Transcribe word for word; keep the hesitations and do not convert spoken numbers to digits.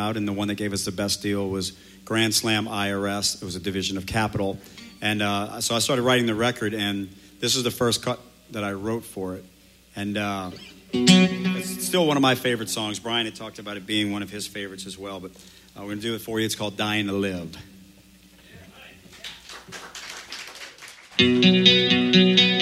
out, and the one that gave us the best deal was Grand Slam I R S. It was a division of Capitol. And uh, so I started writing the record, and this is the first cut that I wrote for it. And uh, it's still one of my favorite songs. Brian had talked about it being one of his favorites as well, but uh, we're going to do it for you. It's called Dying to Live.